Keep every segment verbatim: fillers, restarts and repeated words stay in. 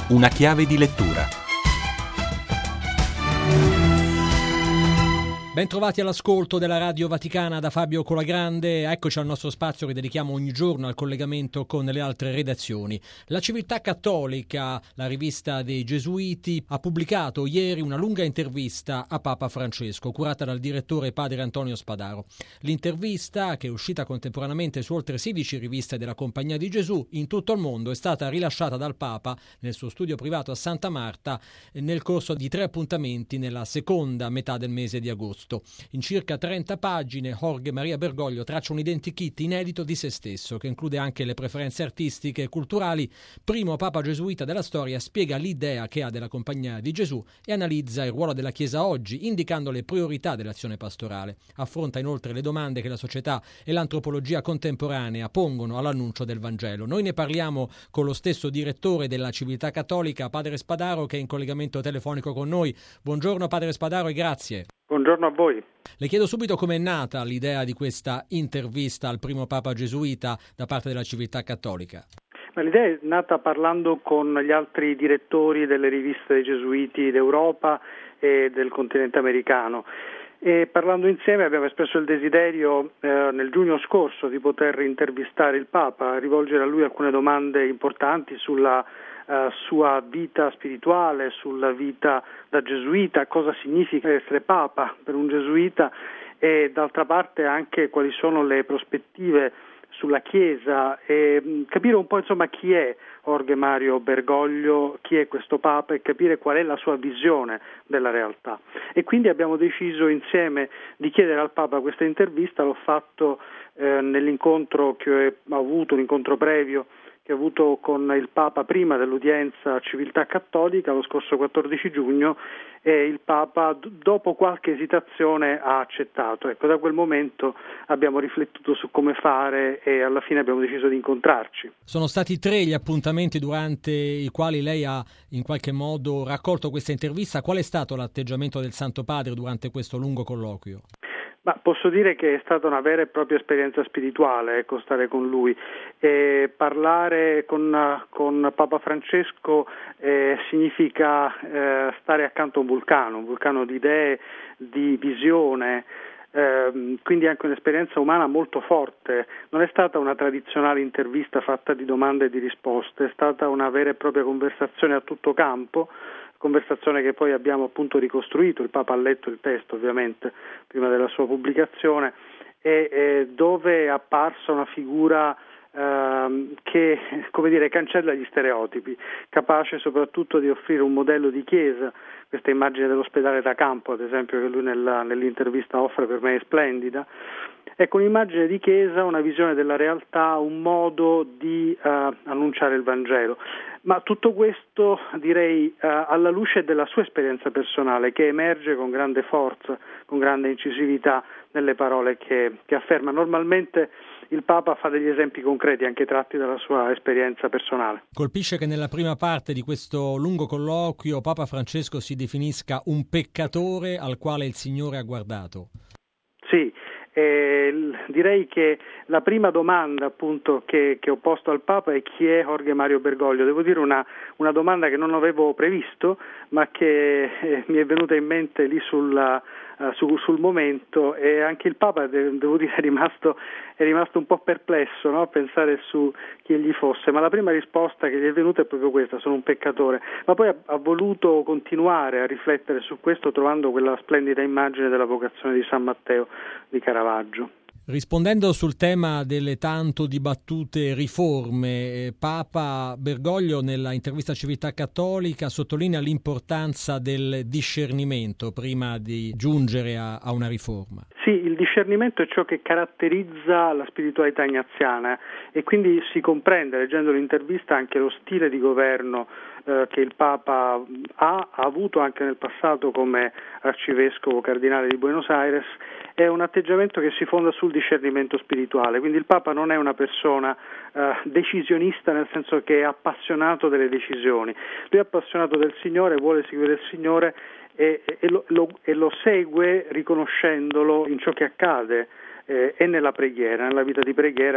Una chiave di lettura. Ben trovati all'ascolto della Radio Vaticana da Fabio Colagrande. Eccoci al nostro spazio che dedichiamo ogni giorno al collegamento con le altre redazioni. La Civiltà Cattolica, la rivista dei Gesuiti, ha pubblicato ieri una lunga intervista a Papa Francesco, curata dal direttore padre Antonio Spadaro. L'intervista, che è uscita contemporaneamente su oltre sedici riviste della Compagnia di Gesù in tutto il mondo, è stata rilasciata dal Papa nel suo studio privato a Santa Marta nel corso di tre appuntamenti nella seconda metà del mese di agosto. In circa trenta pagine Jorge Maria Bergoglio traccia un identikit inedito di se stesso, che include anche le preferenze artistiche e culturali. Primo Papa gesuita della storia, spiega l'idea che ha della Compagnia di Gesù e analizza il ruolo della Chiesa oggi, indicando le priorità dell'azione pastorale. Affronta inoltre le domande che la società e l'antropologia contemporanea pongono all'annuncio del Vangelo. Noi ne parliamo con lo stesso direttore della Civiltà Cattolica, padre Spadaro, che è in collegamento telefonico con noi. Buongiorno padre Spadaro e grazie. Buongiorno a voi. Le chiedo subito come è nata l'idea di questa intervista al primo Papa gesuita da parte della Civiltà Cattolica. Ma l'idea è nata parlando con gli altri direttori delle riviste dei Gesuiti d'Europa e del continente americano. E parlando insieme abbiamo espresso il desiderio eh, nel giugno scorso di poter intervistare il Papa, rivolgere a lui alcune domande importanti sulla Uh, sua vita spirituale, sulla vita da gesuita, cosa significa essere Papa per un gesuita e d'altra parte anche quali sono le prospettive sulla Chiesa e mh, capire un po' insomma chi è Jorge Mario Bergoglio, chi è questo Papa e capire qual è la sua visione della realtà. E quindi abbiamo deciso insieme di chiedere al Papa questa intervista. L'ho fatto eh, nell'incontro che ho avuto, un incontro previo che ho avuto con il Papa prima dell'udienza Civiltà Cattolica lo scorso quattordici giugno e il Papa dopo qualche esitazione ha accettato. Ecco, da quel momento abbiamo riflettuto su come fare e alla fine abbiamo deciso di incontrarci. Sono stati tre gli appuntamenti durante i quali lei ha in qualche modo raccolto questa intervista. Qual è stato l'atteggiamento del Santo Padre durante questo lungo colloquio? Ma posso dire che è stata una vera e propria esperienza spirituale, ecco, stare con lui. E parlare con, con Papa Francesco eh, significa eh, stare accanto a un vulcano, un vulcano di idee, di visione, eh, quindi anche un'esperienza umana molto forte. Non è stata una tradizionale intervista fatta di domande e di risposte, è stata una vera e propria conversazione a tutto campo, conversazione che poi abbiamo appunto ricostruito. Il Papa ha letto il testo ovviamente prima della sua pubblicazione e, e dove è apparsa una figura ehm, che, come dire, cancella gli stereotipi, capace soprattutto di offrire un modello di chiesa. Questa immagine dell'ospedale da campo, ad esempio, che lui nella, nell'intervista offre, per me è splendida. Ecco, un'immagine di chiesa, una visione della realtà, un modo di uh, annunciare il Vangelo. Ma tutto questo, direi, uh, alla luce della sua esperienza personale, che emerge con grande forza, con grande incisività nelle parole che, che afferma. Normalmente il Papa fa degli esempi concreti, anche tratti dalla sua esperienza personale. Colpisce che nella prima parte di questo lungo colloquio Papa Francesco si definisca un peccatore al quale il Signore ha guardato. Sì. Eh, direi che la prima domanda appunto che, che ho posto al Papa è chi è Jorge Mario Bergoglio. Devo dire una, una domanda che non avevo previsto ma che eh, mi è venuta in mente lì sulla, uh, su, sul momento e anche il Papa de- devo dire è rimasto, è rimasto un po' perplesso, no? A pensare su chi egli fosse, ma la prima risposta che gli è venuta è proprio questa: sono un peccatore. Ma poi ha, ha voluto continuare a riflettere su questo trovando quella splendida immagine della vocazione di San Matteo di Caravaggio. Rispondendo sul tema delle tanto dibattute riforme, Papa Bergoglio nella intervista a Civiltà Cattolica sottolinea l'importanza del discernimento prima di giungere a, a una riforma. Sì, il discernimento è ciò che caratterizza la spiritualità ignaziana e quindi si comprende, leggendo l'intervista, anche lo stile di governo eh, che il Papa ha, ha avuto anche nel passato come arcivescovo cardinale di Buenos Aires. È un atteggiamento che si fonda sul discernimento spirituale, quindi il Papa non è una persona eh, decisionista, nel senso che è appassionato delle decisioni. Lui è appassionato del Signore, vuole seguire il Signore e, e, lo, lo, e lo segue riconoscendolo in ciò che accade eh, e nella preghiera, nella vita di preghiera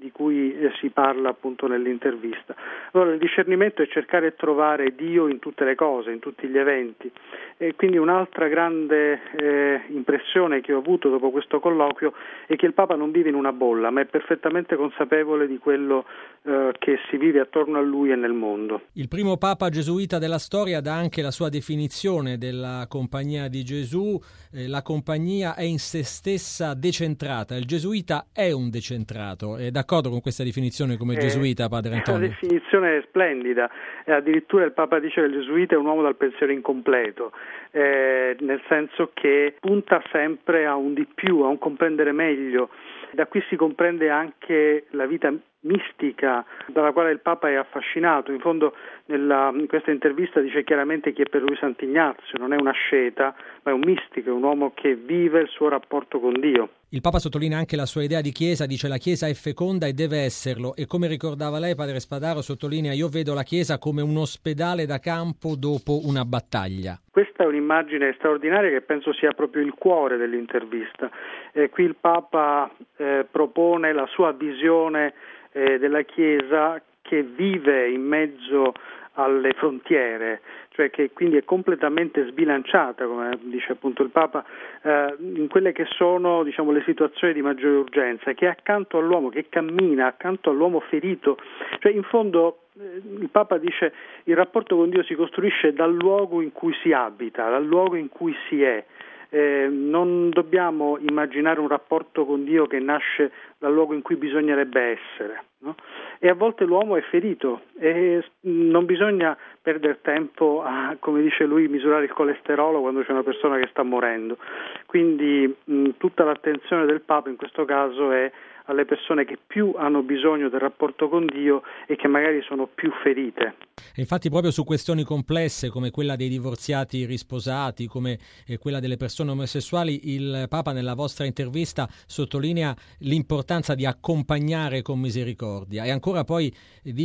di cui eh, si parla appunto nell'intervista. Allora il discernimento è cercare di trovare Dio in tutte le cose, in tutti gli eventi, e quindi un'altra grande eh, impressione che ho avuto dopo questo colloquio è che il Papa non vive in una bolla, ma è perfettamente consapevole di quello eh, che si vive attorno a lui e nel mondo. Il primo Papa gesuita della storia dà anche la sua definizione della Compagnia di Gesù. Eh, la compagnia è in se stessa decentrata, il gesuita è un decentrato. È d'accordo con questa definizione come eh, gesuita, Padre Antonio? È una definizione splendida, e addirittura il Papa dice che il gesuita è un uomo dal pensiero incompleto, eh, nel senso che punta sempre a un di più, a un comprendere meglio. Da qui si comprende anche la vita mistica dalla quale il Papa è affascinato. In fondo nella, in questa intervista dice chiaramente chi è per lui Sant'Ignazio, non è un asceta, ma è un mistico, è un uomo che vive il suo rapporto con Dio. Il Papa sottolinea anche la sua idea di Chiesa, dice la Chiesa è feconda e deve esserlo, e come ricordava lei, Padre Spadaro, sottolinea: io vedo la Chiesa come un ospedale da campo dopo una battaglia. Questa è un'immagine straordinaria che penso sia proprio il cuore dell'intervista. Eh, qui il Papa eh, propone la sua visione eh, della Chiesa che vive in mezzo alle frontiere, cioè che quindi è completamente sbilanciata, come dice appunto il Papa, eh, in quelle che sono, diciamo, le situazioni di maggiore urgenza, che è accanto all'uomo, che cammina accanto all'uomo ferito. Cioè in fondo eh, il Papa dice il rapporto con Dio si costruisce dal luogo in cui si abita, dal luogo in cui si è. Eh, non dobbiamo immaginare un rapporto con Dio che nasce dal luogo in cui bisognerebbe essere, no? E a volte l'uomo è ferito e non bisogna perdere tempo a, come dice lui, misurare il colesterolo quando c'è una persona che sta morendo. Quindi mh, tutta l'attenzione del Papa in questo caso è alle persone che più hanno bisogno del rapporto con Dio e che magari sono più ferite. E infatti proprio su questioni complesse come quella dei divorziati risposati, come quella delle persone omosessuali, il Papa nella vostra intervista sottolinea l'importanza di accompagnare con misericordia, e ancora poi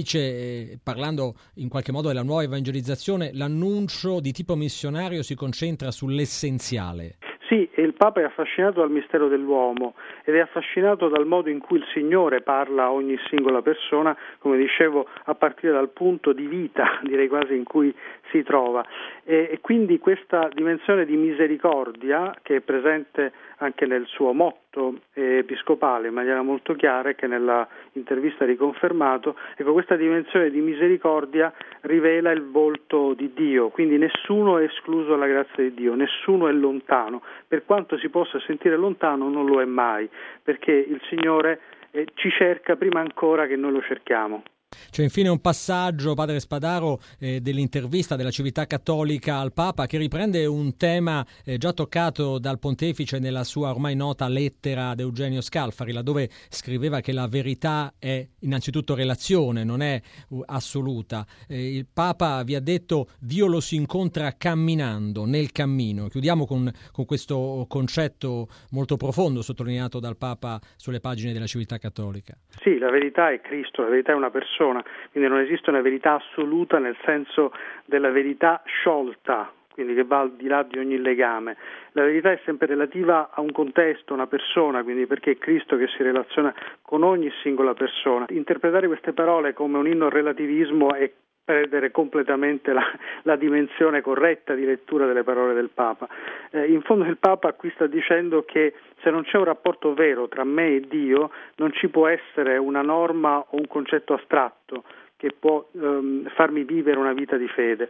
dice, parlando in qualche modo della nuova evangelizzazione, l'annuncio di tipo missionario si concentra sull'essenziale. Sì, il Papa è affascinato dal mistero dell'uomo ed è affascinato dal modo in cui il Signore parla a ogni singola persona, come dicevo, a partire dal punto di vita, direi quasi, in cui si trova. E, e quindi questa dimensione di misericordia, che è presente anche nel suo motto eh, episcopale in maniera molto chiara e che nella intervista ha riconfermato, ecco, questa dimensione di misericordia rivela il volto di Dio, quindi nessuno è escluso dalla grazia di Dio, nessuno è lontano, per quanto si possa sentire lontano non lo è mai, perché il Signore eh, ci cerca prima ancora che noi lo cerchiamo. C'è infine un passaggio, Padre Spadaro, eh, dell'intervista della Civiltà Cattolica al Papa, che riprende un tema eh, già toccato dal Pontefice nella sua ormai nota lettera ad Eugenio Scalfari, laddove scriveva che la verità è innanzitutto relazione, non è uh, assoluta. Eh, il Papa vi ha detto: Dio lo si incontra camminando, nel cammino. Chiudiamo con, con questo concetto molto profondo sottolineato dal Papa sulle pagine della Civiltà Cattolica. Sì, la verità è Cristo, la verità è una persona. Quindi non esiste una verità assoluta nel senso della verità sciolta, quindi che va al di là di ogni legame. La verità è sempre relativa a un contesto, una persona, quindi perché è Cristo che si relaziona con ogni singola persona. Interpretare queste parole come un inno al relativismo è perdere completamente la, la dimensione corretta di lettura delle parole del Papa. Eh, in fondo il Papa qui sta dicendo che se non c'è un rapporto vero tra me e Dio non ci può essere una norma o un concetto astratto che può ehm, farmi vivere una vita di fede.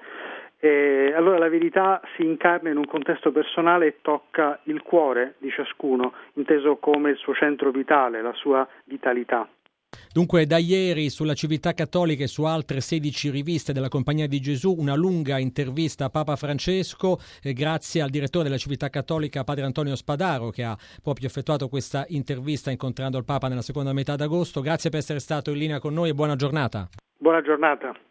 E allora la verità si incarna in un contesto personale e tocca il cuore di ciascuno, inteso come il suo centro vitale, la sua vitalità. Dunque, da ieri sulla Civiltà Cattolica e su altre sedici riviste della Compagnia di Gesù una lunga intervista a Papa Francesco, eh, grazie al direttore della Civiltà Cattolica, Padre Antonio Spadaro, che ha proprio effettuato questa intervista incontrando il Papa nella seconda metà d'agosto. Grazie per essere stato in linea con noi e buona giornata. Buona giornata.